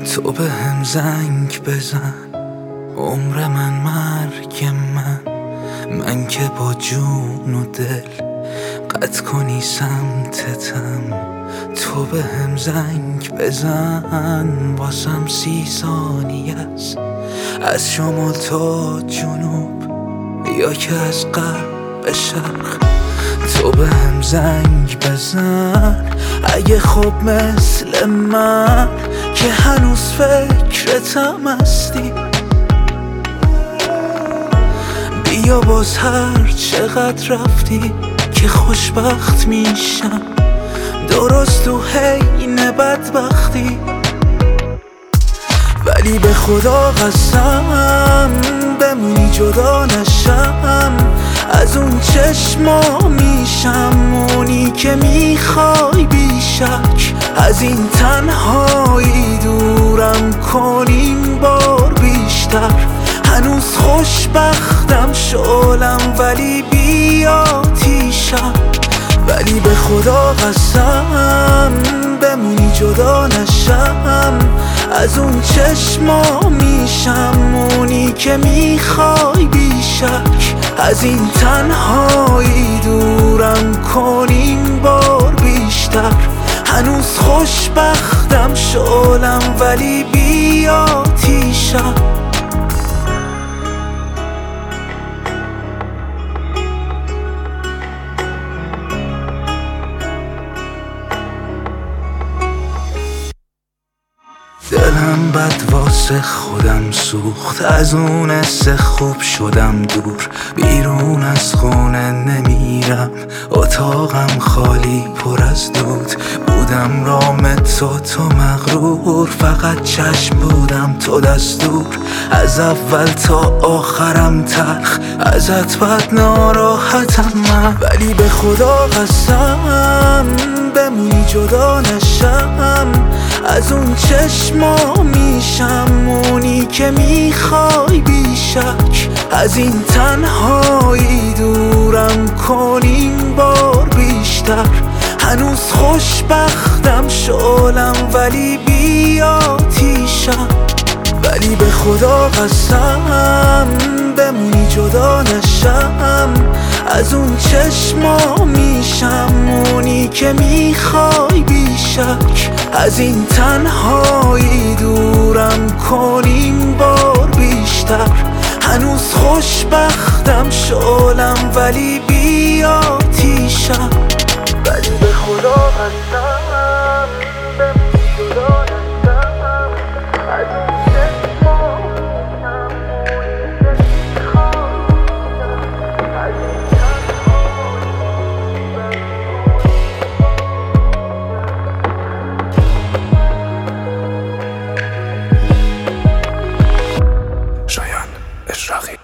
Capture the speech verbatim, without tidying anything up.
تو به هم زنگ بزن، عمر من مرگ من، من که با جون و دل قطع کنی سمتتم. تو به هم زنگ بزن، واسم سی ثانیه است، از شمال تا جنوب یا که از غرب به شرق. تو به هم زنگ بزن اگه خوب مثل من که هنوز فکرتم هستی. بیا باز هر چقدر رفتی که خوشبخت میشم، درست تو حین بدبختی. ولی به خدا قسم بمونی جدا نشم از اون چشما، میشم اونی که میخوای بیشک. از این تنهایی دورم کنیم بار بیشتر، هنوز خوشبختم شعلم ولی بی آتیشم. ولی به خدا قسم بمونی جدا نشم از اون چشما، میشم اونی که میخوای بیشک. از این تنهایی دورم کنیم بار بیشتر، هنوز خوشبختم شعلم ولی بی آتیشم. دلم بد واسه خودم سوخت، از اون حس خوب شدم دور. بیرون از خونه نمیرم، اتاقم خالی پر از دود. بودم رام تو تو مغرور، فقط چشم بودم تو دستور. از اول تا آخرم تلخ، ازت بد ناراحتم من. ولی به خدا قسم بمونی جدا نشم از اون چشما، میشم اونی که میخوای بیشک. از این تنهایی دورم کنیم بار بیشتر، هنوز خوشبختم شعلم ولی بی آتیشم. ولی به خدا قسم بمونی جدا نشم از اون چشما، میشم اونی که میخوای بیشک. از این تنهایی دورم کنیم بار بیشتر، هنوز خوشبختم شعلم ولی بی آتیشم. ولی به خدا قسم بمونی جدا نشم از اون چشما، میشم اونی که میخوای بیشک. از این شایان اشراقی.